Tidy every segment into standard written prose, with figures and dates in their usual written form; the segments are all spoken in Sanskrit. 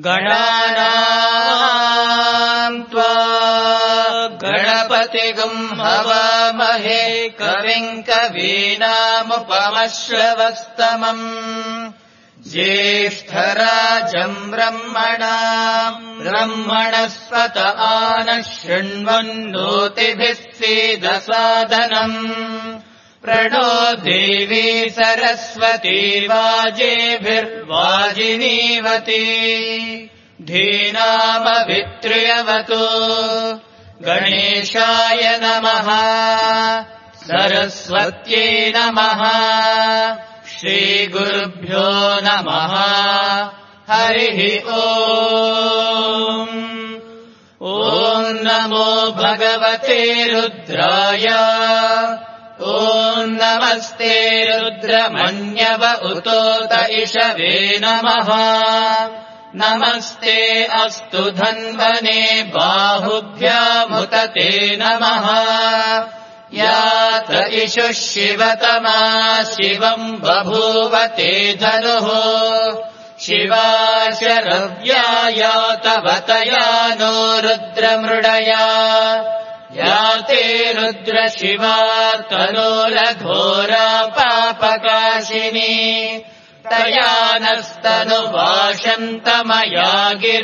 गणानाम् त्वा गणपतिगुम् हवामहे कविम् कवीनामुपमश्रवस्तमम् ज्येष्ठराजम् ब्रह्मणस्पत आनः शृण्वन्नोतिभिः सीदसादनम् प्रणो देवी सरस्वती वाजेभिर्वाजिनीवती धीनामभित्र्यवतु गणेशाय नमः सरस्वत्यै नमः श्रीगुरुभ्यो नमः हरिः ॐ नमो भगवते रुद्राय ॐ नमस्ते रुद्रमन्यव उतोत इषवे नमः नमस्ते अस्तु धन्वने बाहुभ्यामुत ते नमः यात इषुः शिवतमा शिवम् बभूव ते धनुः शिवा शरव्या यातवतया नो रुद्रमृडया याते रुद्रशिवा तनोरघोरा पापकाशिनी तया नस्तनुवाशन्तमया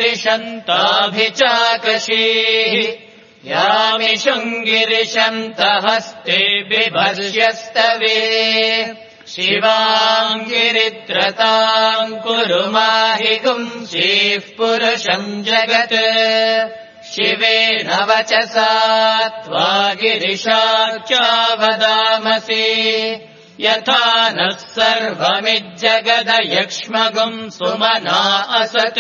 गिरिशन्ताभिचाकशीः यामिषुङ्गिरिशन्तहस्ते बिभर्ष्यस्तवे शिवाङ्गिरित्रताम् कुरु माहि गुंसीः पुरुषम् जगत् शिवेन वचसा त्वा गिरिशाख्या वदामसि यथा नः सर्वमिज्जगदयक्ष्मगुम् सुमना असत्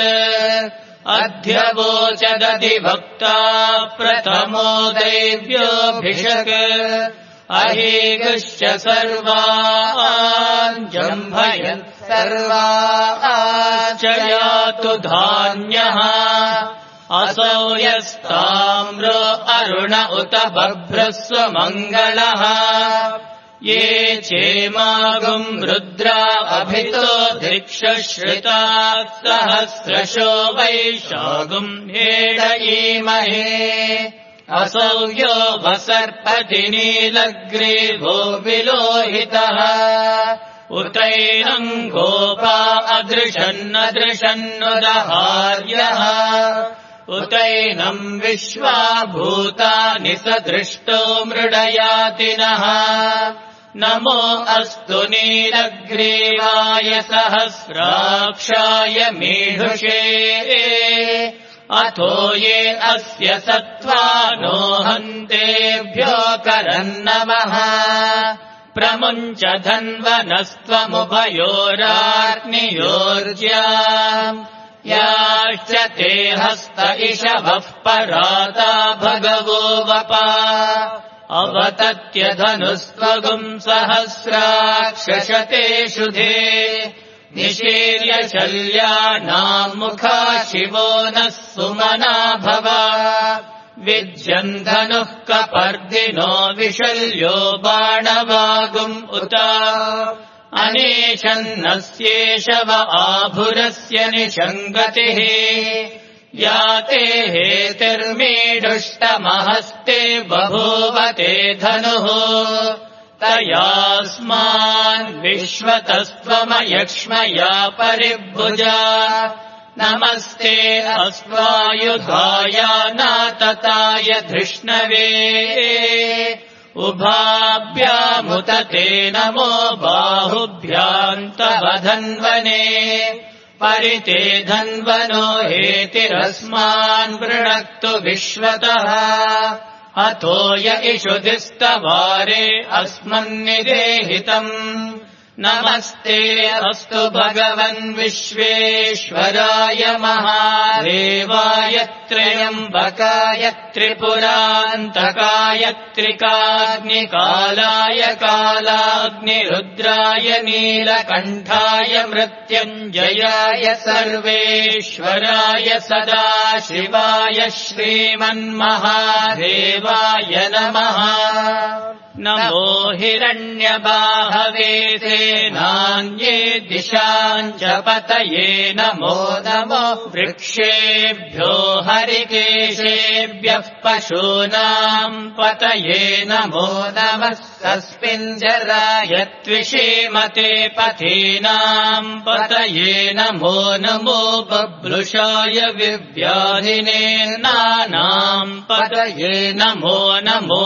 अध्यवोचदधिभक्ता प्रथमो दैव्योऽभिषक् अहीगुश्च सर्वान् जम्भयन् सर्वान् च यातु धान्यः असौ यस्ताम्रो अरुण उत बभ्रस्व मङ्गलः ये चेमागुम् रुद्रा अभितो धिक्षुश्रिताः सहस्रशो वैशागुम् हेडयीमहे असौ यो वसर्पति नीलग्रीवो विलोहितः उतैनम् गोपा अदृशन्नदृशन्नुदहार्यः उतैनम् विश्वा भूतानि सदृष्टो मृडयातिनः नमो अस्तु नीलग्रीवाय सहस्राक्षाय मीढुषे अथो ये अस्य सत्त्वानो हन्तेभ्यो करन्नमः प्रमुञ्च धन्वनस्त्वमुभयोराग्नियोर्ज्याम् याश्च ते हस्त इषवः पराता भगवो वपा अवतत्य धनुस्त्वगुम् सहस्राक्षशते शुधे निशीर्य शल्यानाम् मुखा शिवो नः सुमना भव विज्यन् धनुः कपर्दिनो विशल्यो बाणवागुम् उत अनेशन्नस्येषव आभुरस्य निषङ्गतिः याते हेतिर्मीढुष्टमहस्ते बभूवते धनुः तयास्मान् विश्वतस्त्वमयक्ष्मया परिभुजा नमस्ते अस्त्वायुधाय नातताय धृष्णवे उभाभ्यामुत ते नमो बाहुभ्याम् तव धन्वने परिते धन्वनो हेतिरस्मान् वृणक्तु विश्वतः अथो य इषुधिस्तवारे अस्मन्निदेहितम् नमस्ते अस्तु भगवन् विश्वेश्वराय महादेवाय त्र्यम्बकाय त्रिपुरान्तकाय त्रिकाग्निकालाय कालाग्निरुद्राय नीलकण्ठाय मृत्युञ्जयाय सर्वेश्वराय सदाशिवाय श्रीमन्महादेवाय नमः नमो हिरण्यबाहवे सेनान्ये दिशाम् च पतये नमो नमो वृक्षेभ्यो हरिकेशेभ्यः पशूनाम् पतये नमो नमः तस्मिञ्जराय त्विषीमते पथीनाम् पतये नमो नमो बभ्रुषाय विव्याधिने नानाम् पतये नमो नमो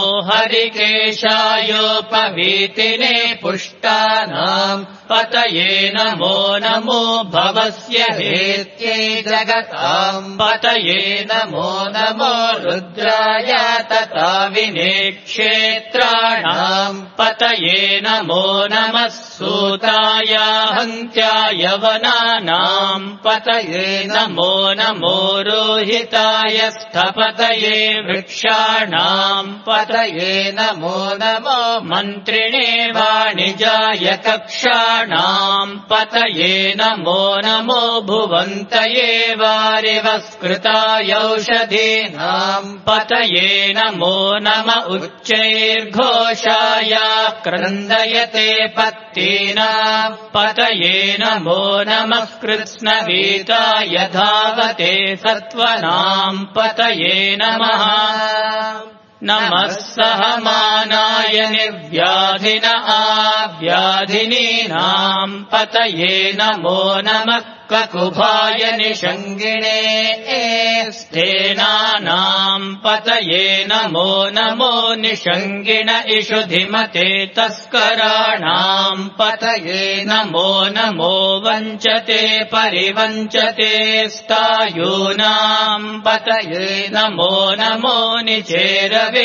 हरिकेशायोपवीतिने पुष्टानाम् पतये नमो नमो भवस्य हेत्यै जगताम् पतये नमो नमो रुद्राय तथा विनेक्षेत्राणाम् पतये नमो नमः सूताय हन्त्याय वनानाम् पतये नमो नमो रोहिताय स्थपतये वृक्षाणाम् पतये नमो नमो मन्त्रिणे वाणिजाय कक्षाणाम् पतये नमो नमो भुवन्तये वारिवस्कृतायौषधीनाम् पतये नमो नम उच्चैर्घोषाय क्रन्दयते पत्तीनाम् पतये नमो नमः कृत्स्नवीताय धावते सत्त्वनाम् पतये नमः नमः सहमानाय निर्व्याधिन आव्याधिनीनाम् पतये नमो नमः ककुभाय निषङ्गिणे स्थेनानाम् पतये नमो नमो निषङ्गिण इषुधिमते तस्कराणाम् पतये नमो नमो वञ्चते परिवञ्चते स्थायूनाम् पतये नमो नमो निचेरवे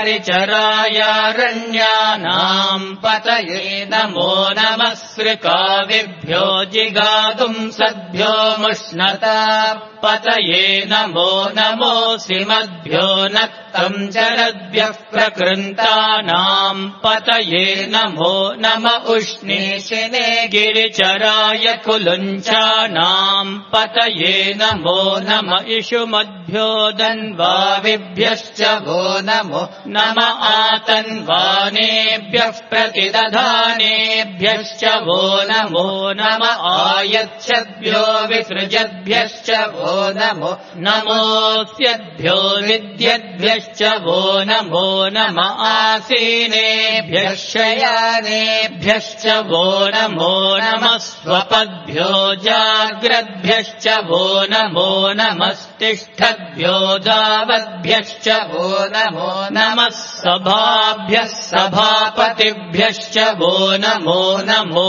परिचरायारण्यानाम् पतये नमो नमः सृकाविभ्यो जिगातुम् सद्भ्यो मुष्णता पतये नमो नमो सिमद्भ्यो नक्तम् चरद्भ्यः प्रकृन्तानाम् पतये नमो नम उष्णीषिणे गिरिचराय कुलुञ्चानाम् पतये नमो नम इषुमद्भ्यो दन्वाविभ्यश्च वो नमो नम आतन्वानेभ्यः प्रतिदधानेभ्यश्च वो नमो नम आयच्छद्भ्यो विसृजद्भ्यश्च वो नमो नमोऽस्यद्भ्यो विद्यद्भ्यश्च वो नमो नम आसीनेभ्यः शयानेभ्यश्च वो नमो नमः स्वपद्भ्यो जाग्रद्भ्यश्च वो नमो नमस्तिष्ठद्भ्यो दावद्भ्यश्च वो नमो नमः सभाभ्यः सभापतिभ्यश्च वो नमो नमो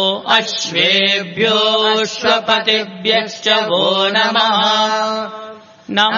अश्वेभ्योऽश्वपतिभ्यश्च वो नमः नम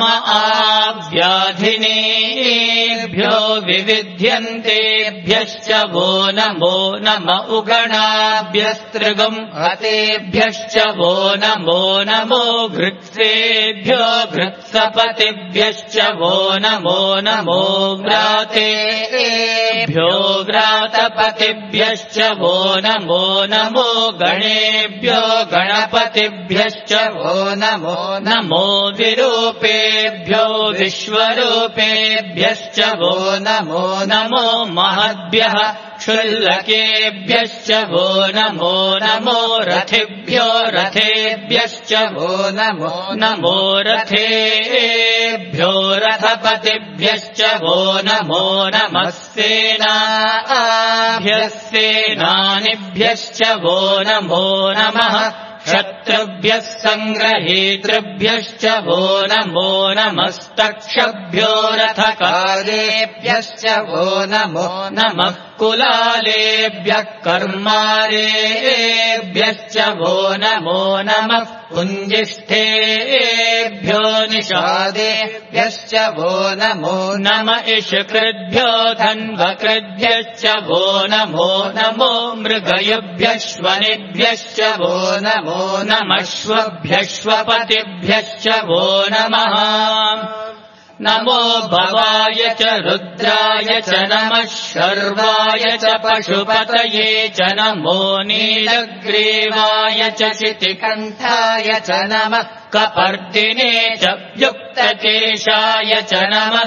आव्याधिनेभ्यो विविध्यन्तेभ्यश्च वो नमो नम उगणाभ्यस्त्रिगम् हतेभ्यश्च वो नमो नमो घृत्सेभ्यो घृत्सपतिभ्यश्च वो नमो नमो घ्रातेभ्यो घ्रातपतिभ्यश्च वो नमो नमो गणेभ्यो गणपतिभ्यश्च वो नमो नमो विरूपेभ्यो विश्वरूपेभ्यश्च वो नमो नमो महद्भ्यः क्षुल्लकेभ्यश्च वो नमो नमो रथेभ्यो रथेभ्यश्च वो नमो नमो रथेभ्यो रथपतिभ्यश्च वो नमो नमः सेनाभ्यः सेनानिभ्यश्च वो नमो नमः शत्रुभ्यः सङ्ग्रहीतृभ्यश्च वो नमो नमस्तक्षभ्यो रथकारेभ्यश्च वो नमो नमः कुलालेभ्यः कर्मारेभ्यश्च वो नमो नमः कुञ्जिष्ठेभ्यो निषादेभ्यश्च वो नमो नम इषकृद्भ्यो धन्वकृद्भ्यश्च वो नमो नमो मृगयभ्यश्वनिभ्यश्च वो नमो नमश्वभ्यश्वपतिभ्यश्च वो नमः नमो भवाय च रुद्राय च नमः शर्वाय च पशुपतये च नमो नीलग्रीवाय च शितिकण्ठाय च नमः कपर्दिने च युक्तकेशाय च नमः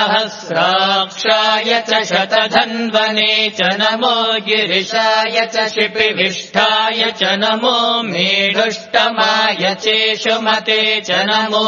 सहस्राक्षाय च शतधन्वने च नमो गिरिशाय च शिपिविष्ठाय च नमो मेढुष्टमाय चेषुमते च नमो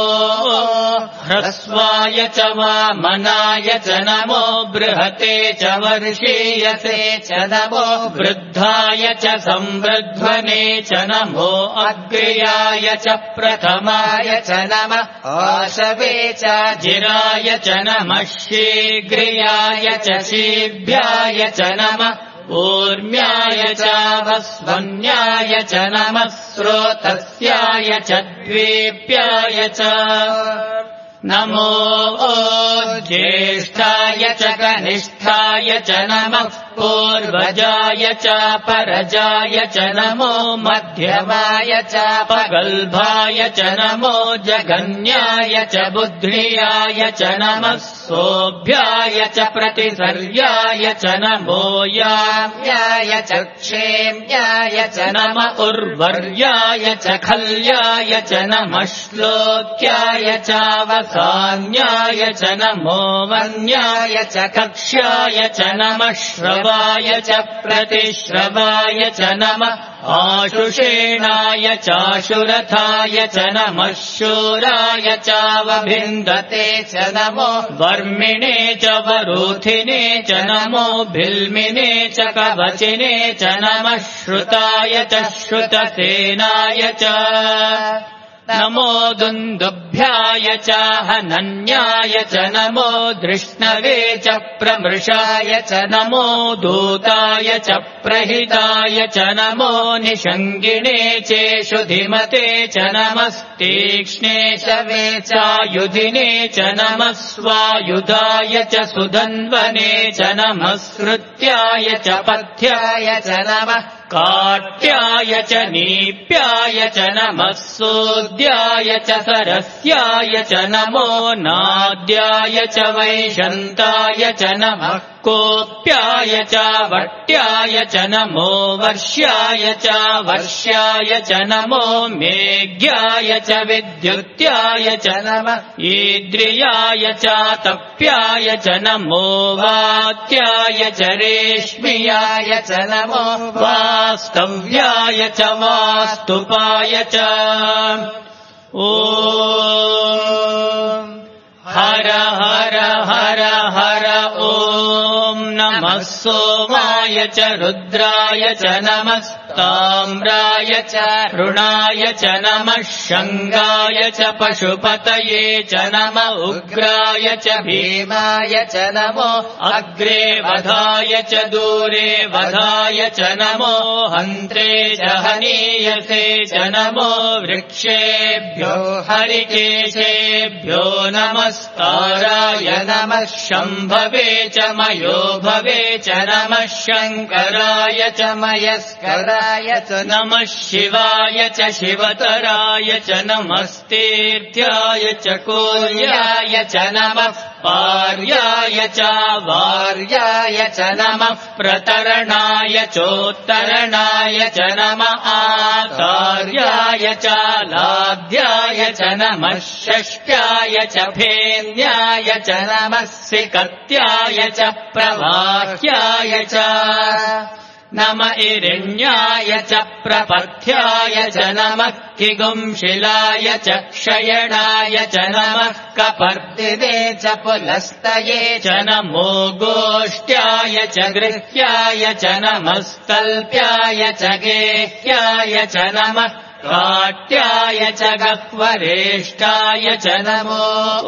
ह्रस्वाय च वामनाय च नमो बृहते च वर्षीयसे च नमो वृद्धाय च संवृध्वने च नमो अग्र्याय च प्रथमाय च नमः आशवे च जिराय च नमः शीघ्रियाय च शीभ्याय च नमः ऊर्म्याय च वस्वन्याय च नमः स्रोतस्याय च द्वीप्याय च नमो ज्येष्ठाय च कनिष्ठाय च नमः पूर्वजाय च परजाय च नमो मध्यमाय च पगल्भाय च नमो जगन्याय च बुद्ध्याय च नमः सोऽभ्याय च प्रतिसर्याय च नमो याम्याय च क्षेम्याय च नम उर्वर्याय च खल्याय च नमः श्लोक्याय च वसान्याय च नमो वन्याय च कक्ष्याय च नमः श्रवाय च प्रतिश्रवाय च नमः आशुषेणाय चाशुरथाय च नमः शूराय चावभिन्दते च नमो वर्मिणे च वरूथिने च नमो भिल्मिने च कवचिने च नमः श्रुताय च श्रुतसेनाय च नमो दुन्दुभ्याय च हनन्याय च नमो धृष्णवे च प्रमृषाय च नमो दूताय च प्रहिताय च नमो निषङ्गिणे चेषुधिमते च नमस्तीक्ष्णे शवे चायुधिने च नमः स्वायुधाय च सुधन्वने च नमस्कृत्याय च पथ्याय च नमः काट्याय च नीप्याय च नमः सोद्याय च सरस्याय च नमो नाद्याय च वैशन्ताय च नमः कोप्याय च वट्याय च नमो वर्ष्याय च वर्ष्याय च नमो मेघ्याय च विद्युत्याय च नमः ईद्रियाय च तप्याय च नमो वात्याय च रेश्मियाय च नमो वास्तव्याय च वास्तुपाय च ॐ हर हर हर हर ॐ नमः सोमाय च रुद्राय च नमस्ताम्राय च ऋणाय च नमः शङ्गाय च पशुपतये च नम उग्राय च भीमाय च नमो अग्रे वधाय च दूरे वधाय च नमो हन्त्रे च हनीयसे च नमो वृक्षेभ्यो हरिकेशेभ्यो नमस्काराय नमः शम्भवे च मयो भवे च नमः शङ्कराय च मयस्कराय च नमः शिवाय च शिवतराय च नमस्तीर्थ्याय च कोल्याय च नमः पार्याय च वार्याय च नमः प्रतरणाय चोत्तरणाय च नमः आचार्याय च लाध्याय च नमः षष्ट्याय च फेन्याय च नमः सिकत्याय च प्रवाह्याय च नम इरिण्याय च प्रपथ्याय च नमः किगुंशिलाय च क्षयणाय च नमः कपर्दिने च पुलस्तये च नमो गोष्ट्याय च गृह्याय च नमस्तल्प्याय च गेह्याय च नमः काट्याय च गह्वरेष्ठाय च नमो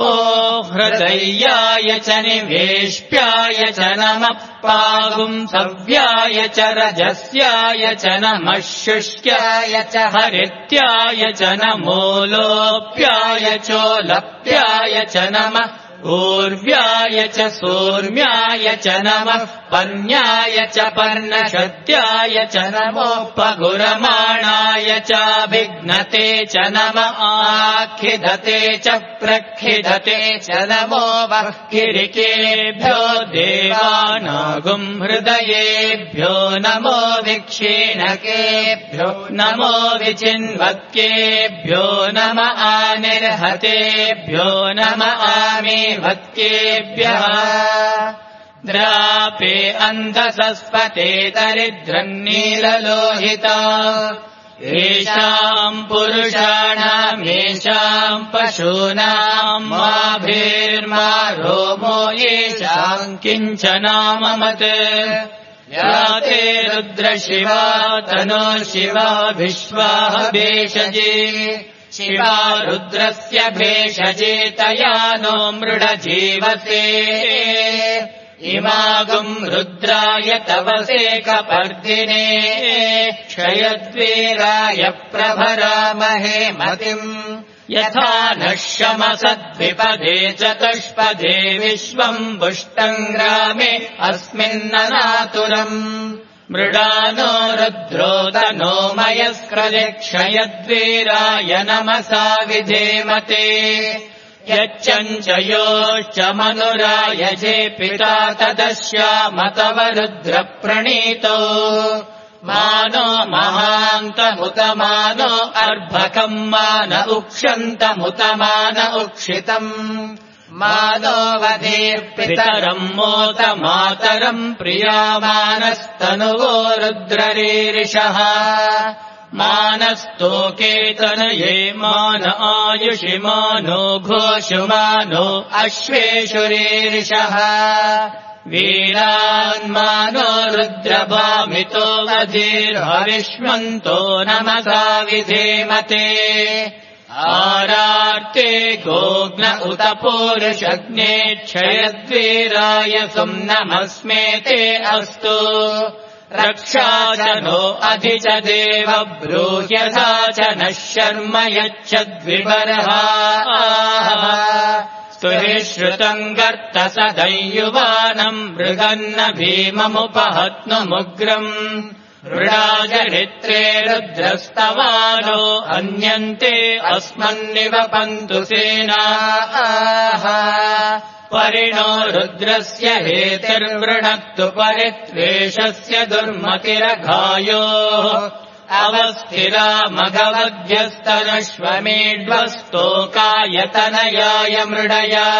हृदयाय च निवेश्याय च नमः पागुंसव्याय च रजस्याय च नमः शुष्क्याय च हरित्याय च नमो लोप्याय चोलप्याय च नमः ऊर्व्याय च सूर्म्याय च नमः पर्ण्याय च पर्णशद्याय च नमोपगुरमाणाय चाभिघ्नते च नमः आखिदते च प्रखिदते च नमो वह्किरिकेभ्यो देवानागुं हृदयेभ्यो नमो विक्षीणकेभ्यो नमो विचिन्वत्केभ्यो नम आनिर्हतेभ्यो नम आमीवत्केभ्यः द्रापे अन्धसस्पते दरिद्रन्नीललोहिता येषाम् पुरुषाणाम् येषाम् पशूनाम् माभिर्मा रोमो येषाम् किञ्चनाममत् या ते रुद्रशिवा तनो शिवा विश्वाः भेषजे शिवा रुद्रस्य भेषजे तया नो मृडजीवसे इमागुम् रुद्राय तवसे कपर्दिने क्षयद्वीराय प्रभरामहे मतिम् यथा नः शमसद्विपदे चतुष्पदे विश्वम् पुष्टम् ग्रामे अस्मिन्ननातुरम् मृडानो रुद्रो तनो मयस्कृते क्षयद्वीराय नमसा विधेमते यच्चञ्चयोश्च मनुरायजे पिता तदस्यामतव रुद्रप्रणीतो मानो महान्तमुतमानो अर्भकम् मान उक्षन्तमुतमान उक्षितम् मानो वधेर्पितरम् मोत मातरम् प्रियामानस्तनुवो रुद्ररीरिषः मानस्तोकेतनये मान आयुषि मानो घोषुमानो अश्वेषुरीरिषः वीरान्मानो रुद्रभामितो वधीर्हविष्मन्तो नमसा विधेमते आरार्ते गोग्न उत पूरुषग्ने क्षयद्वीराय सुम्नमस्मेते अस्तु रक्षा च नो अधि च देव ब्रूह्यथा च नः शर्म यच्छद्विबर्हा स्तुहि श्रुतम् गर्त सदैयुवानम् मृगन्न भीममुपहत्नुमुग्रम् मृडाजरित्रे रुद्रस्तवानो अन्यन्ते अस्मन्निवपन्तु सेनाः परिणो रुद्रस्य हेतिर्वृणक्तु परित्वेषस्य दुर्मतिरघायोः अवस्थिरा मघवध्यस्तनश्वमेढ्वस्तोकायतनयाय मृडया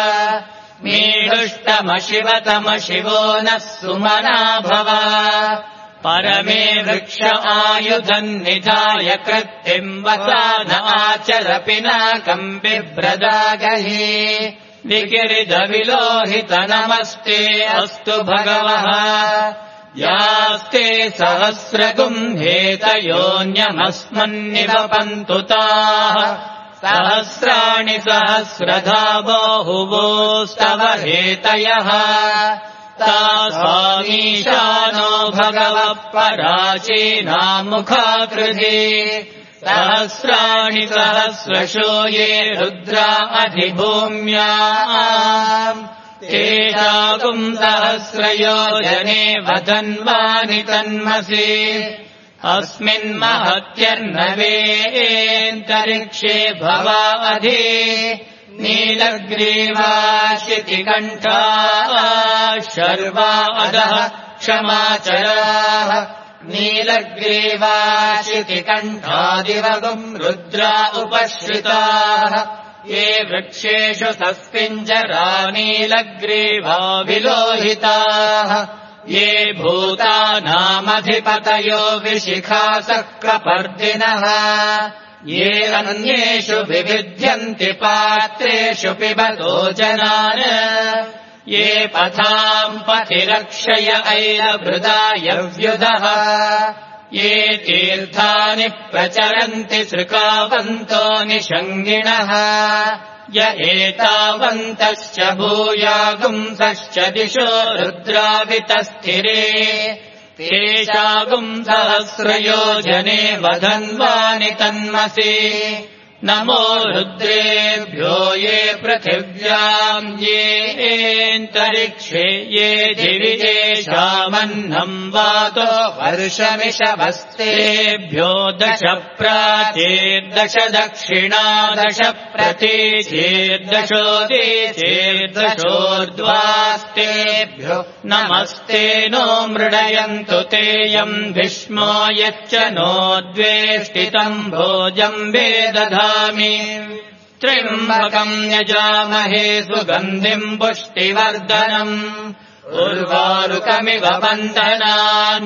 मीढुष्टमशिवतमशिवो नः सुमना भव परमे वृक्ष आयुधम् निधाय कृत्तिम् वसान आचर पिनाकम् बिभ्रदागहि विकिरिदविलोहित नमस्ते अस्तु भगवः यास्ते सहस्रगुम् हेतयोऽन्यमस्मन्निवपन्तु ताः सहस्राणि सहस्रधा बाहुवोस्तव हेतयः तासामीशानो भगवः पराचीनामुखाकृधि सहस्राणि सहस्रशो ये रुद्रा अधिभूम्याम् तेषागुम् सहस्रयोजने वदन्वानि तन्मसि अस्मिन्महत्यर्नवेन्तरिक्षे भवा अधि नीलग्रीवाशितिकण्ठाः शर्वा अधः क्षमाचराः नीलग्रीवाशितिकण्ठादिवगुम् रुद्रा उपश्रिताः ये वृक्षेषु सस्पिञ्जरा नीलग्रीवा विलोहिताः ये भूतानामधिपतयो विशिखासक्रपर्दिनः ये अन्येषु विविध्यन्ति पात्रेषु पिबतो जनान् ये पथाम् पथिरक्षय ऐलभृदायव्युधः ये तीर्थानि प्रचरन्ति सृकावन्तो निषङ्गिणः य एतावन्तश्च भूयागुंसश्च दिशो रुद्रावितस्थिरे तेषागुम् सहस्रयोजने वदन्वानि तन्मसि नमो रुद्रेभ्यो ये पृथिव्याम् येऽन्तरिक्षे ये दिवि येषामन्नम् वातो वर्षमिषवस्तेभ्यो दश प्राचेर्दश दक्षिणा दश प्रतीचेर्दशोदीचेर्दशोर्ध्वास्तेभ्यो नमस्ते नो मृडयन्तु तेऽयम् भीष्मो यच्च नो द्वेष्टितम् भोजम् वेदधामि त्र्यम्बकम् यजामहे सुगन्धिम् पुष्टिवर्धनम् उर्वारुकमिव बन्धनान्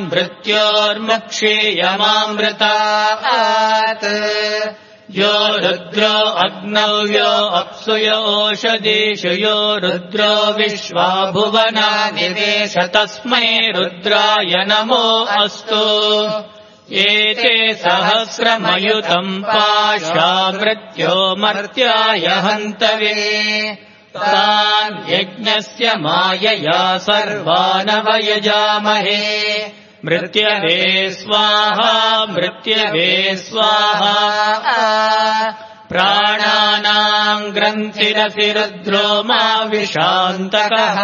मृत्योर्मुक्षीयमामृतात् यो रुद्रो अग्नौ यो अप्सु यो ओषधीषु यो रुद्रो विश्वा भुवनानि वेश तस्मै रुद्राय नमो अस्तु एते सहस्रमयुतम् पाशा मृत्यो मर्त्याय हन्तवे तान् यज्ञस्य मायया सर्वानवयजामहे मृत्यवे स्वाहा मृत्यवे स्वाहा प्राणानाम् ग्रन्थिरसि रुद्रो मा विशान्तकः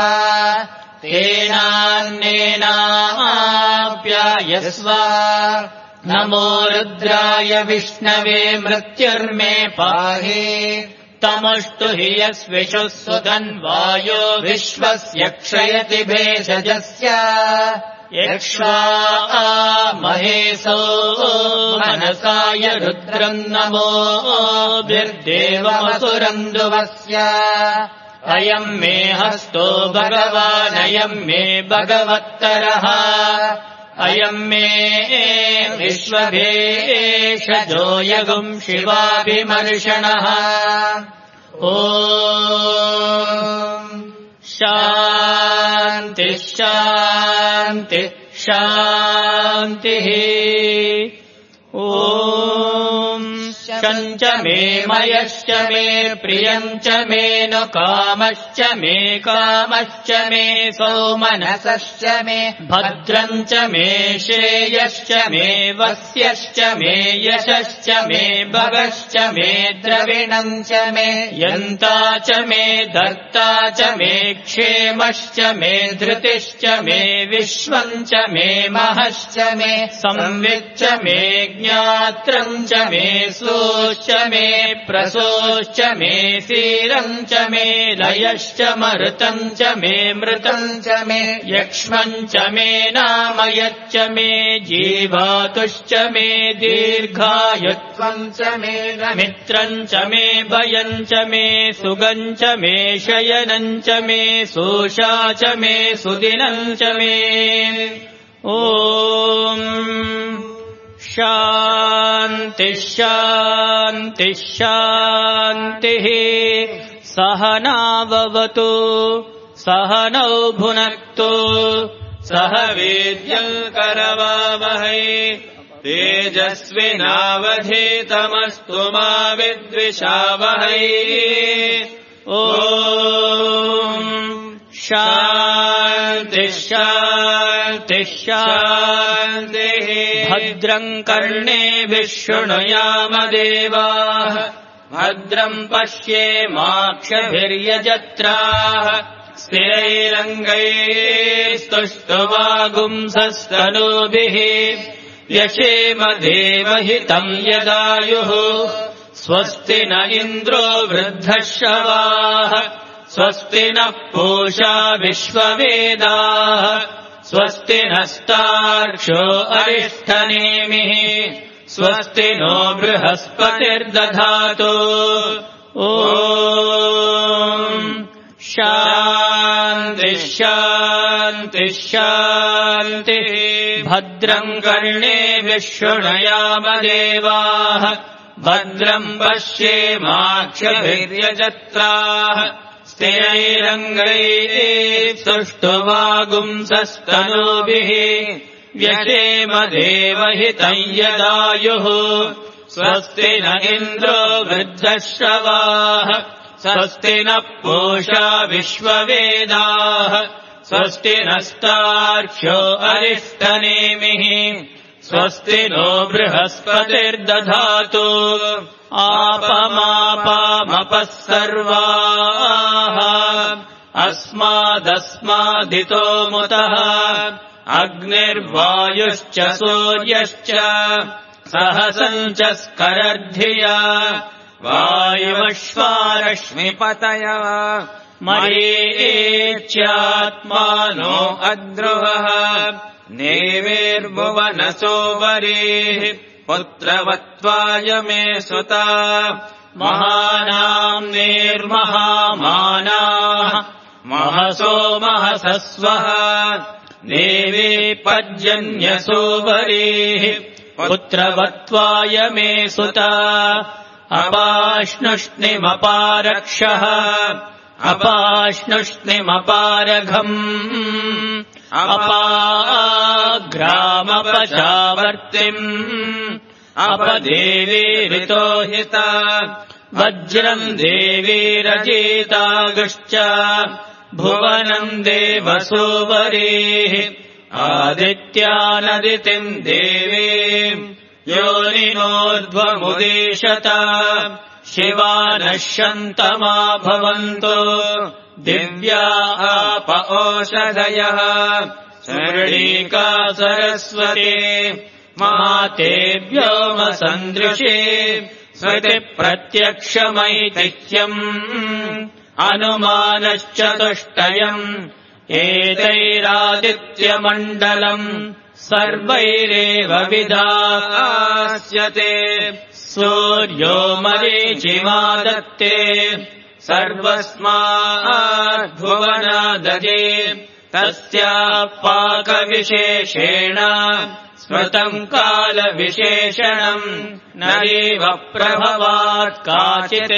तेनान्नेनाप्यायस्व नमो रुद्राय विष्णवे मृत्युर्मे पाहि तमुष्टु हि यस्विषुः सुधन्वायो विश्वस्य क्षयति भेषजस्य यक्ष्वा महेशो मनसाय रुद्रम् नमो बिर्देवमसुरन्दुवस्य अयम् मे हस्तो भगवानयम् मे भगवत्तरः अयम् मे विश्वभेषजो यगुम् शिवाभिमर्षणः ॐ शान्तिः शान्तिः शान्तिः ॐ शञ्च मे मयश्च मे प्रियम् च मे नु कामश्च मे कामश्च मे सौमनसश्च मे भद्रम् च मे श्रेयश्च मे वस्यश्च मे यशश्च मे भगश्च मे द्रविणम् च मे यन्ता च मे दत्ता च मे क्षेमश्च मे धृतिश्च मे विश्वम् च मे महश्च मे संविच्च मे ज्ञात्रम् च मे सोश्च मे प्रसोश्च मे सीरम् च मे लयश्च मरुतम् च मे मृतम् च मे यक्ष्मम् च मे नामयच्च मे जीवातुश्च मे दीर्घायुत्वम् च मे मित्रम् च मे भयम् च मे सुगम् च मे शयनम् च मे सोषा च मे सुदिनम् च मे ॐ शान्तिः शान्तिः शान्तिः सहनाववतु सहनौ भुनक्तु सह वीर्यम् करवावहै तेजस्विनावधीतमस्तु मा विद्विषावहै ॐ शान्तिः शान्तिः शान्तिः भद्रम् कर्णेभिः शृणुयाम देवाः भद्रम् पश्येमाक्षभिर्यजत्राः स्थिरैरङ्गैस्तुष्टुवागुंसस्तनूभिः यशेम देवहितम् यदायुः स्वस्ति न इन्द्रो वृद्धश्रवाः स्वस्ति नः पूषा विश्ववेदाः स्वस्ति नस्तार्क्ष्यो अरिष्ठनेमिः स्वस्ति नो बृहस्पतिर्दधातु ॐ शान्तिः शान्तिः शान्तिः भद्रम् कर्णेभिः शृणुयाम देवाः भद्रम् पश्येमाक्षभिर्यजत्राः स्थिरैरङ्गैः सुष्ठुवागुंसस्तनूभिः व्यशेम देवहितम् यदायुः स्वस्ति न इन्द्रो वृद्धश्रवाः स्वस्ति नः पूषा विश्ववेदाः स्वस्ति नस्तार्क्ष्यो अरिष्ठनेमिः स्वस्ति नो बृहस्पतिर्दधातु आपमापामपः सर्वाः अस्मादस्मादितो मुतः अग्निर्वायुश्च सूर्यश्च सहसञ्च स्करद्धिया वायुवश्वारश्मिपतया मरीच्यात्मानो अद्रुवः नेवेर्भुवनसो वरेः पुत्रवत्त्वाय मे सुता महानाम् निर्महामानाः महसो महसस्वः देवे पर्जन्यसो वरेः पुत्रवत्त्वाय मे सुता अपाश्नुष्णिमपारक्षः अपाश्नुष्णिमपारघम् अपाग्रामपचावर्तिम् अपदेवीरितो हिता वज्रम् देवीरजेतागश्च भुवनम् देवसो वरेः आदित्यानदितिम् देवीम् योनिनोर्ध्वमुदेशत शिवानश्यन्तमा भवन्तो दिव्या आप ओषधयः शर्णीका सरस्वती माते व्योमसन्दृशे स्मृतिप्रत्यक्षमैतिह्यम् अनुमानश्चतुष्टयम् एतैरादित्यमण्डलम् सर्वैरेव विधास्यते सूर्यो मरीचिमादत्ते सर्वस्माद्भुवनादजे तस्याः पाकविशेषेण स्मृतम् कालविशेषणम् नैव प्रभवात् काचित्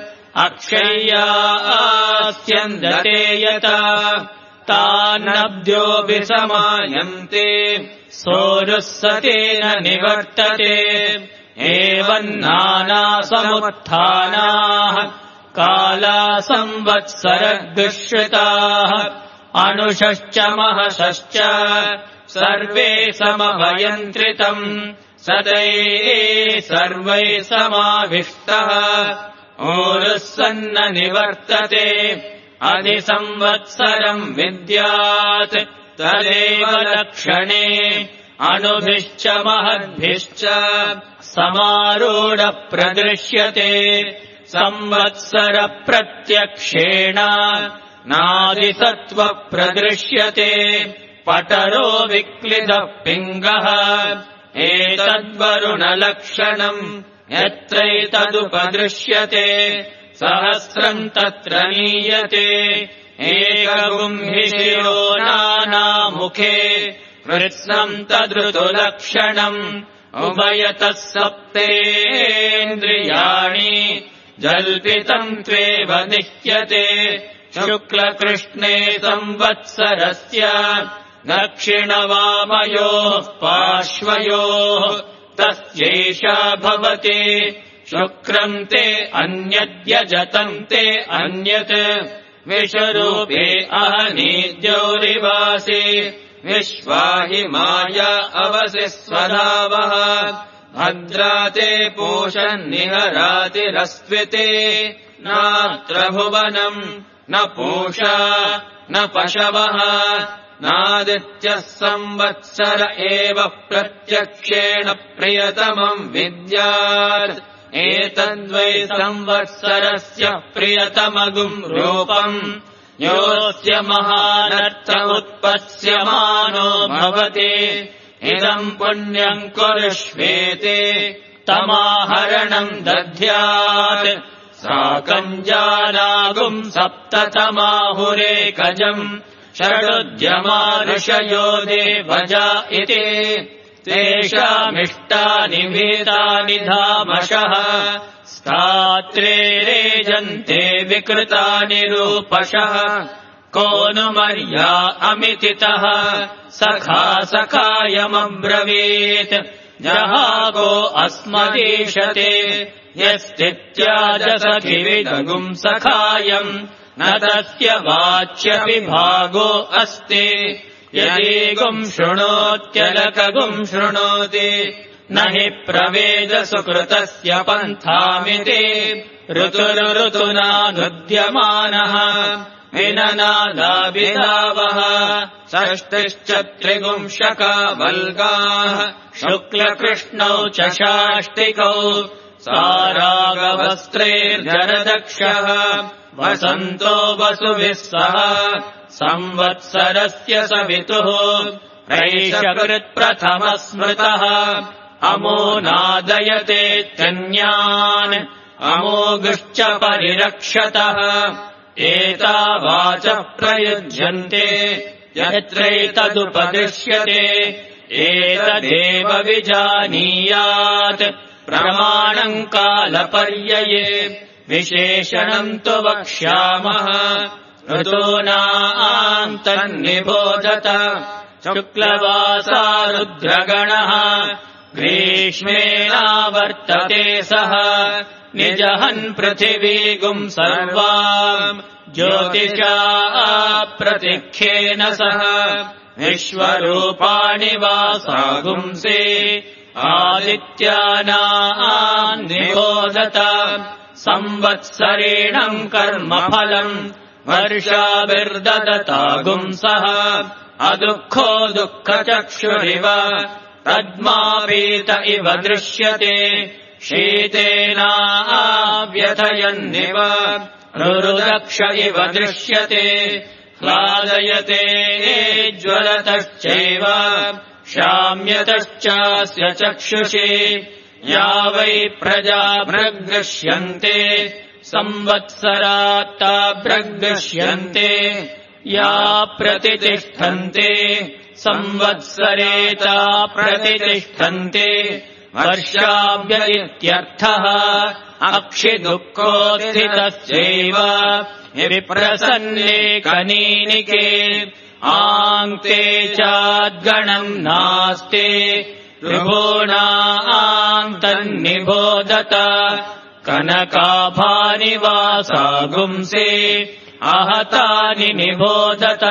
अक्षय्यास्यन्दते यता तान्नब्ध्योऽपि समायन्ते सोरुः सतेन निवर्तते एवम् नानासमुत्थानाः काला संवत्सरदुष्यताः अनुषश्च महसश्च सर्वे समवयन्त्रितम् सदैः सर्वैः समाविष्टः ओरुः सन्न निवर्तते अधिसंवत्सरम् विद्यात् तदेव लक्षणे अणुभिश्च महद्भिश्च समारूढप्रदृश्यते संवत्सरप्रत्यक्षेण नादिसत्त्वप्रदृश्यते पटरो विक्लिदः पिङ्गः एतद्वरुणलक्षणम् यत्रैतदुपदृश्यते सहस्रम् तत्र नीयते एकगुम्भिशिरो नानामुखे कृत्स्नम् तदृतुलक्षणम् उभयतः सप्तेन्द्रियाणि जल्पितम् त्वेव निह्यते शुक्लकृष्णे संवत्सरस्य दक्षिणवामयोः पार्श्वयोः तस्यैषा भवति शुक्रम् ते अन्यद्यजतम् ते अन्यत् विषरूपे अहनीद्यौरिवासि विश्वाहि माया अवसि स्वधावः भद्राते पूषन्निहरातिरस्विते नात्र भुवनम् न पूषा न पशवः नादित्यः संवत्सर एव प्रत्यक्षेण प्रियतमम् विद्यात् एतद्वै संवत्सरस्य प्रियतमगुम् रूपम् योऽस्य महानर्थ उत्पत्स्यमानो भवति इदम् पुण्यम् कुरुष्वेति तमाहरणम् दध्यात् साकम् जानागुम् सप्ततमाहुरेकजम् षडुद्यमानुषयो देवजा इति तेषामिष्टानि भीतानि धामशः स्थात्रे रेजन्ते विकृतानि रूपशः को नु मर्या अमितितः सखा सखायमब्रवीत् जहागो अस्मदीशते यस्तित्याजसखिविदगुम् सखायम् न तस्य वाच्यविभागो अस्ति यदीगुम् शृणोत्यलकगुम् शृणोति न हि प्रवेद सुकृतस्य पन्थामिति ऋतुरुतुनानुद्यमानः विननादाभिधावः षष्टिश्च त्रिगुंशका वल्गाः शुक्लकृष्णौ च षाष्टिकौ सारागवस्त्रैर्जरदक्षः वसन्तो वसुभिः सह संवत्सरस्य सवितुः प्रैषकृत्प्रथमः स्मृतः अमो नादयतेत्यन्यान् अमोघश्च परिरक्षतः एतावाच प्रयुज्यन्ते यत्रैतदुपदृश्यते एतदेव विजानीयात् प्रमाणम् कालपर्यये विशेषणम् तु वक्ष्यामः ऋतूनाम् तन्निबोधत शुक्लवासा रुद्रगणः ग्रीष्मेणावर्तते सः निजहन् पृथिवीगुम् सर्वाम् ज्योतिषा प्रतिख्येन सह विश्वरूपाणि वासागुंसि आदित्यानाम् निबोधत संवत्सरेणम् कर्मफलम् वर्षाभिर्ददतागुंसः अदुःखो दुःखचक्षुरिव तद्मापीत इव दृश्यते शीतेनाव्यथयन्निव रुरुदक्ष इव दृश्यते ह्लादयते ज्वलतश्चैव शाम्यतश्चास्य चक्षुषि या वै प्रजा प्रगृह्यन्ते संवत्सरात्ता प्रगृह्यन्ते या प्रतितिष्ठन्ते संवत्सरेता प्रतितिष्ठन्ते वर्षाभ्य इत्यर्थः अक्षिदुःखोत्थितस्यैव विप्रसन्ने कनीनिके आङ्क्ते चाद्गणम् नास्ति ऋभूणाम् तन्निबोधत कनकाभानि वासागुंसि आहतानि निबोधत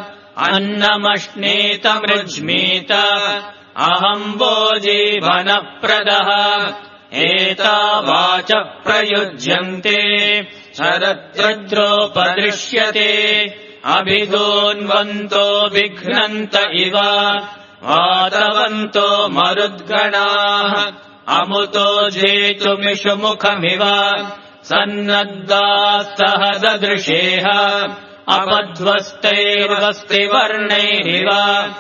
अन्नमश्नीतमृज्मीत अहम्बो जीवनप्रदः एतावाच प्रयुज्यन्ते शरद्रद्रोपदृश्यते अभिदोन्वन्तो विघ्नन्त इव वातवन्तो मरुद्गणाः अमुतो जेतुमिषुमुखमिव सन्नद्दास्तः ददृशेह अपध्वस्तैर्वस्तिवर्णैरिव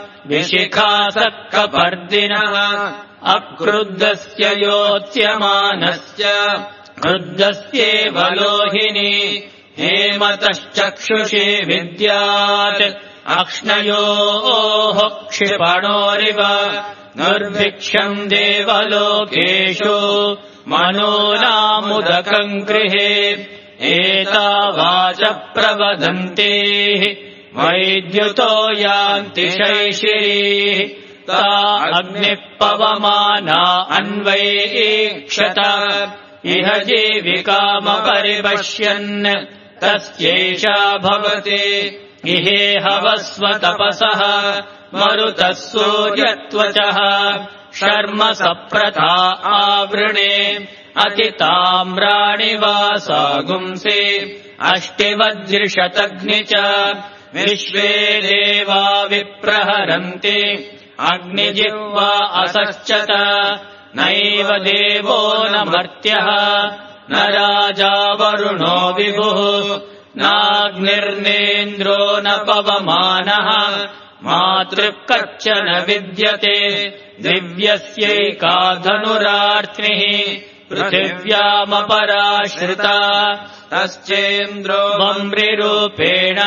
विशिखासक्कपर्दिनः अक्रुद्धस्य योत्स्यमानस्य क्रुद्धस्येव लोहिनी हेमतश्चक्षुषि विद्यात् अक्ष्णयोः क्षिपणोरिव निर्भिक्षम् देवलोकेषु मनोनामुदकम् गृहे एतावाच प्रवदन्ते वैद्युतो यान्ति शैशिरीः ता अग्निः पवमाना अन्वैक्षत इह जीविकामपरिपश्यन् तस्यैषा भवति इहेहवस्वतपसः मरुतः सूर्यत्वचः शर्म सप्रथा आवृणे अतिताम्राणि वासागुंसि अष्टिवज्रिशतग्नि च विश्वे देवा विप्रहरन्ति अग्निजिह्वा असश्चत नैव देवो न मर्त्यः न राजा वरुणो विभुः नाग्निर्नेन्द्रो न पवमानः मातृकच्चन विद्यते दिव्यस्यैका धनुरार्त्निः पृथिव्यामपराश्रिता तश्चेन्द्रो वम्रिरूपेण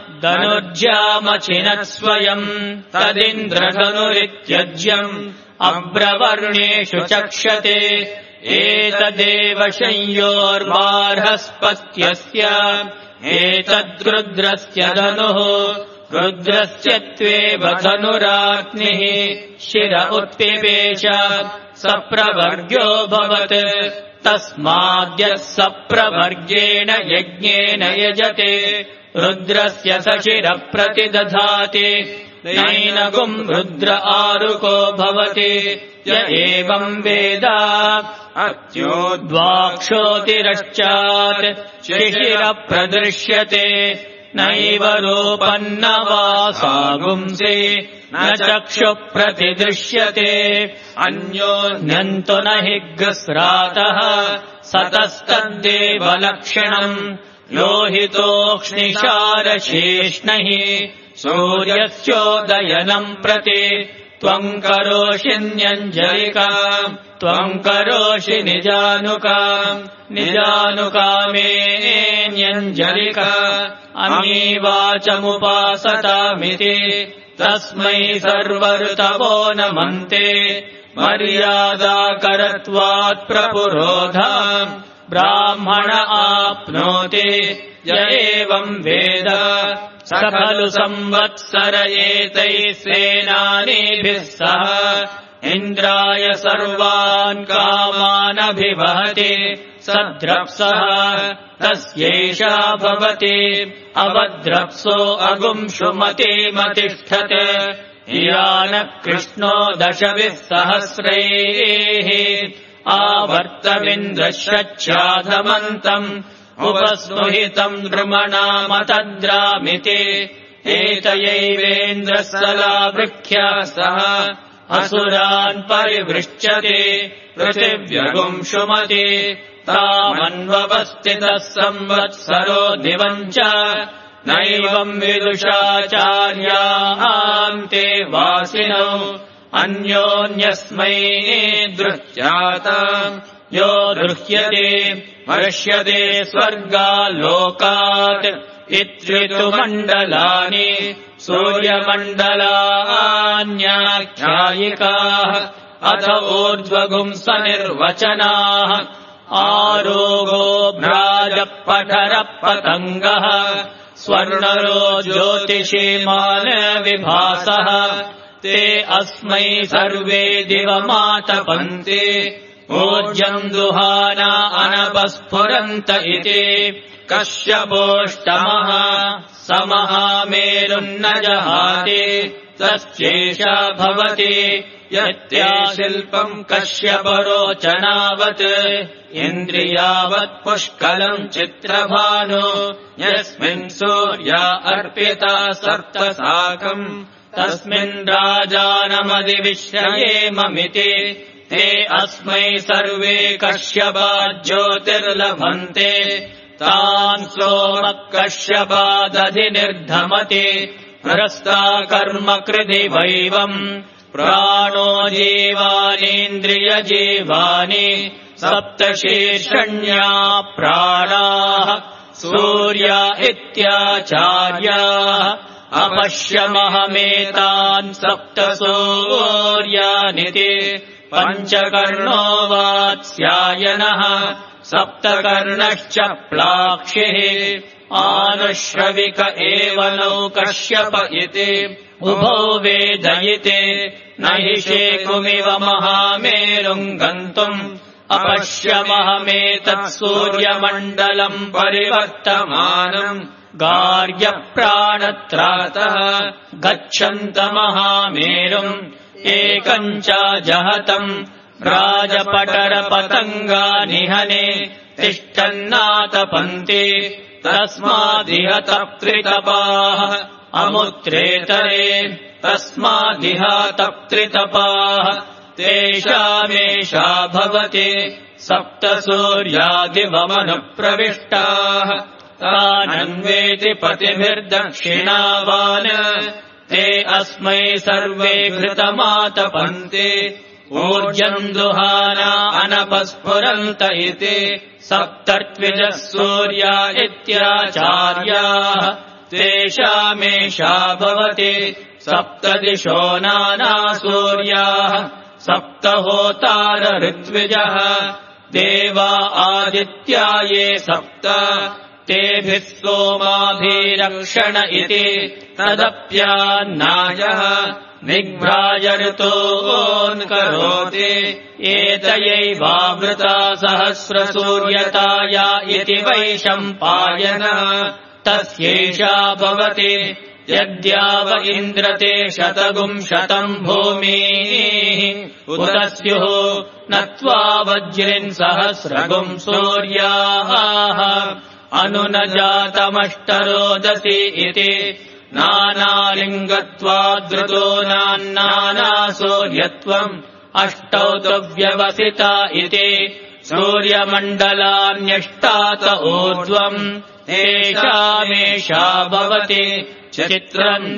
धनुर्जामचिनत्स्वयम् तदिन्द्रधनुरित्यज्यम् अब्रवर्णेषु चक्षते एतदेव संयोर्बार्हस्पत्यस्य एतद्रुद्रस्य धनुः रुद्रस्य त्वेव धनुराग्निः शिर उत्पिपेश सप्रवर्ग्योऽभवत् तस्माद्यः सप्रवर्गेण यज्ञेन यजते रुद्रस्य सशिरः प्रतिदधाति नैनगुम् रुद्र आरुको भवति य एवम् वेद अत्योद्वाक्षोतिरश्चात् शिशिरप्रदृश्यते नैव रूपन्न वा सागुंसि न चक्षुः प्रतिदृश्यते अन्योन्यन्तु न हि ग्रस्रातः सतस्तद्देवलक्षणम् लोहितोक्ष्णिशारशेष्णैः सूर्यस्योदयनम् प्रति त्वम् करोषिन्यञ्जलिकाम् त्वम् करोषि निजानुकामेऽन्यञ्जलिका अमीवाचमुपासतामिति तस्मै सर्वऋतवो नमन्ते मर्यादाकरत्वात् प्रपुरोधा ब्राह्मण आप्नोति य एवम् वेद स खलु संवत्सर एतैः सेनानीभिः सह इन्द्राय सर्वान् कामानभिवहति सद्रप्सः तस्यैषा भवति अवद्रप्सो अगुंशुमतिमतिष्ठत् यानः कृष्णो दशभिः सहस्रैः आवर्तमिन्द्रश्चाधमन्तम् उपस्नुहितम् नृमणामतद्रामिति एतयैवेन्द्रः सलावृख्या सह असुरान् परिवृश्चते पृथिव्यगुंशुमति तामन्ववस्थितः संवत्सरो दिवम् च नैवम् विदुषाचार्यान्ते वासिनौ अन्योन्यस्मै दृह्याताम् यो दृह्यते वर्ष्यते स्वर्गाल्लोकात् इत्ऋतुमण्डलानि सूर्यमण्डलान्याख्यायिकाः अथ ऊर्ध्वगुंसनिर्वचनाः आरोगो भ्राजपठरपतङ्गः स्वर्णरो ज्योतिषीमान् विभासः ते अस्मै सर्वे दिवमातपन्ति ऊर्जम् दुहाना अनपस्फुरन्त इति कश्यपोष्टमः स महामेरुन्न जहाति तस्यैषा भवति यत्या शिल्पम् कश्यपरोचनावत् इन्द्रियावत् पुष्कलम् चित्रभानु यस्मिन् सूर्या अर्पिता सप्तसाकम् तस्मिन् राजानमधिविश्रयेममिति ते अस्मै सर्वे कश्यपा ज्योतिर्लभन्ते तान् सोमः कश्यपादधिनिर्धमति प्रस्ता कर्म कृधि वैवम् प्राणो जीवानीन्द्रियजीवानि सप्तशीर्षण्या प्राणाः सूर्या इत्याचार्याः अपश्यमहमेतान् सप्तसूर्यानिति पञ्चकर्णो वात्स्यायनः सप्तकर्णश्च प्लाक्षिः आनुश्रविक एव नौ कश्यप इति उभौ वेदयिते न हि शेकुमिव महामेरुम् गन्तुम् अपश्यमहमेतत् सूर्यमण्डलम् परिवर्तमानम् गार्ग्यप्राणत्रातः गच्छन्तमहामेरुम् एकम् च जहतम् राजपटरपतङ्गानिहने तिष्ठन्नातपन्ति तस्मादिह तप्त्रितपाः अमुत्रेतरे तस्मादिह तप्त्रितपाः तेषामेषा भवति सप्तसूर्यादिवमनुप्रविष्टाः तानन्वेति पतिभिर्दक्षिणावान् ते अस्मै सर्वे घृतमातपन्ति ऊर्जम् दुहाना अनपस्फुरन्त इति सप्तर्त्विजः सूर्या इत्याचार्याः तेषामेषा भवति सप्तदिशो नाना सूर्याः सप्तहोतार ऋत्विजः देवा आदित्या ये सप्त तेभिः सोमाभिरक्षण इति तदप्यान्नायः निघ्राय ऋतोऽन्करोति एतयैवावृता सहस्रसूर्यताया इति वैशम्पायन तस्यैषा भवति यद्याव इन्द्रते शतगुंशतम् भूमिः उत स्युः नत्वा वज्रिन् सहस्रगुम् सूर्याः अनुनजातमष्टरोदसी इति नानालिङ्गत्वादृतो नानासूर्यत्वम् अष्टौ तु व्यवसिता इति सूर्यमण्डलान्यष्टात ऊर्ध्वम् तेषामेषा भवति चित्रम्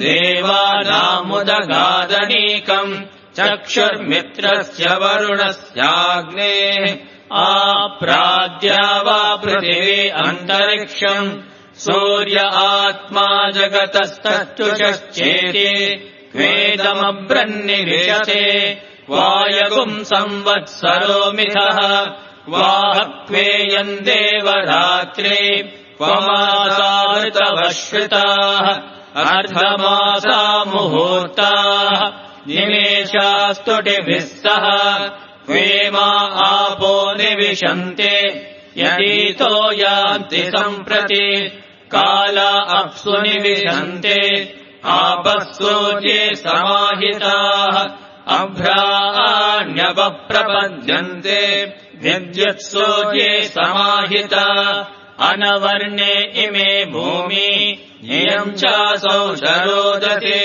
देवानामुदगादनीकम् चक्षुर्मित्रस्य वरुणस्याग्नेः आप्राद्या वा पृथिवी अन्तरिक्षम् सूर्य आत्मा जगतस्तच्चुषश्चेति क्वेदमब्रन्निविशते वायगुम् संवत्सरो मिथः वाहक्वेयम् देवरात्रे क्वमासाऋतवश्रिताः अर्धमासा मुहूर्ताः निमेषास्तुटिभिः सह क्वेमा आपो निविशन्ते यदीतो यान्ति सम्प्रति काला अप्सु निविशन्ते आपः सूर्ये समाहिताः अभ्राण्यपप्रपद्यन्ते विद्युत्सूर्ये समाहिता अनवर्णे इमे भूमि इयम् चासौ शरोदते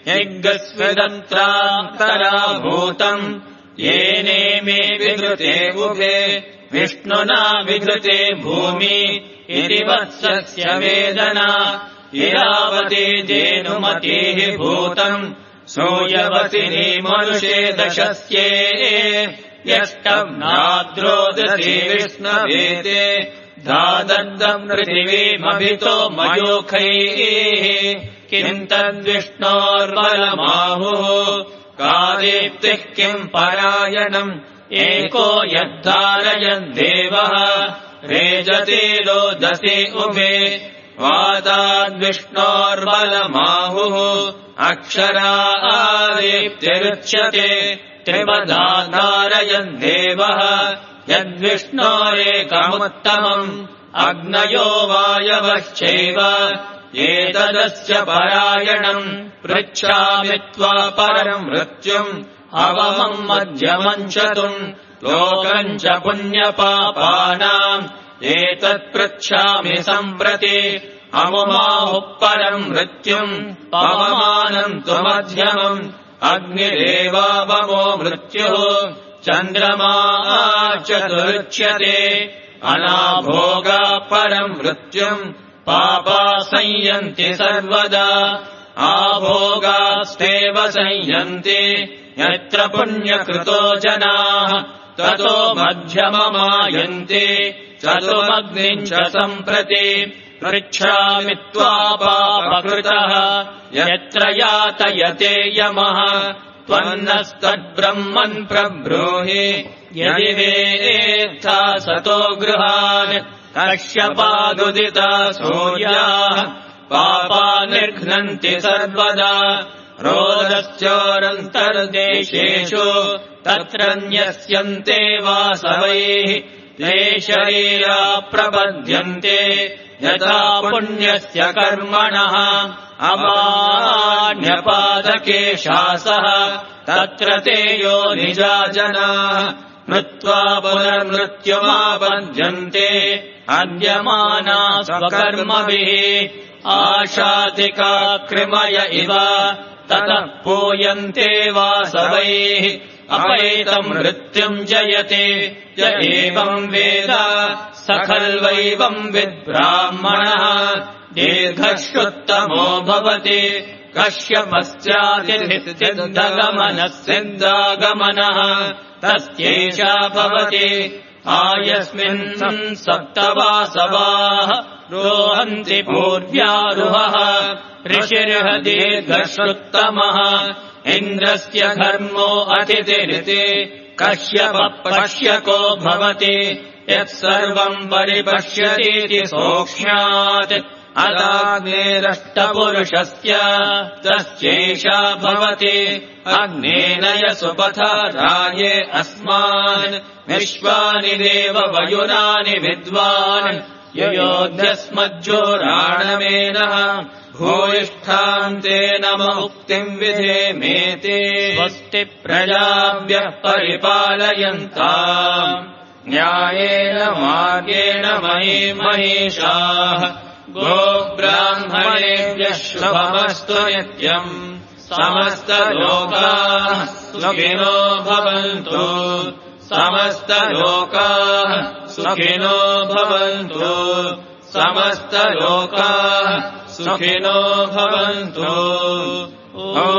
यज्ञस्विदन्त्रान्तराभूतम् येनेमे विधृते उभे विष्णुना विधृते भूमि इति वत्सस्य वेदना इरावती धेनुमतीः भूतम् सूयवतिनी मनुषे दशस्ये यष्टम् नाद्रोदसी विष्णवेते दादन्दम् पृथिवीमभितो मयूखैः किम् तद्विष्णोर्बलमाहुः कादीप्तिः किम् परायणम् एको यद्धारयन् देवः रेजति रोदसी उभे वादाद्विष्णोर्बलमाहुः अक्षरादीप्तिरुच्यते त्रिपदा धारयन् देवः यद्विष्णोरेकमुत्तमम् अग्नयो वायवश्चैव एतदस्य परायणम् पृच्छामि त्वा परम् मृत्युम् अवमम् मध्यमम् चतुम् लोकम् च पुण्यपापानाम् एतत्पृच्छामि सम्प्रति अमुमाहुः परम् मृत्युम् पवमानम् तु मध्यमम् अग्निरेवावमो मृत्युः चन्द्रमा चतुरुच्यते अनाभोगा परम् मृत्युम् पापा संयन्ति सर्वदा आभोगास्तेव संयन्ति यत्र पुण्यकृतो जनाः ततो मध्यममायन्ति चतुमग्निम् च सम्प्रति पृच्छामि त्वा पापकृतः यत्र यातयते यमः त्वन्नस्तद्ब्रह्मन् प्रब्रूहि यदि वेत्था सतो गृहान् कश्यपादुदिता सूर्याः पापा निर्घ्नन्ति सर्वदा रोदश्चोरन्तर्देशेषु तत्र न्यस्यन्ते वासवैः ते शरीरा प्रपद्यन्ते यथा पुण्यस्य कर्मणः अमान्यपादकेशासः तत्र ते यो निजा जनाः मृत्वा पुनर्मृत्युमापद्यन्ते अद्यमाना स्वकर्मभिः आशातिका कृमय इव ततः पूयन्ते वासवैः अपैतम् मृत्युम् जयते य एवम् वेद स खल्वैवम् विद्ब्राह्मणः दीर्घश्रुत्तमो भवति कश्यपश्चातिथिसिद्धगमनः सिद्धागमनः तस्यैषा भवति आयस्मिन् सप्तवासवाः रोहन्ति पूर्व्यारुहः ऋषिर्ह दीर्घश्रुत्तमः इन्द्रस्य घर्मो अतिथिरिति कश्यपपश्यको भवति यत्सर्वम् परिपश्यतीति सोक्ष्म्यात् अदाग्नेरष्टपुरुषस्य तस्यैषा भवति अग्नेन यसुपथा राये अस्मान् विश्वानि देव वयुनानि विद्वान् ययोध्यस्मज्जोराणमेनः भूयिष्ठाम् ते नम उक्तिम् विधेमेते स्वस्ति प्रजाभ्यः परिपालयन्ताम् न्यायेन मार्गेण महीं महिषाः गोब्राह्मणेभ्यः शुभमस्तु नित्यम् समस्तलोकाः सुखिनो भवन्तु समस्तलोकाः सुखिनो भवन्तु समस्तलोकाः सुखिनो भवन्तु।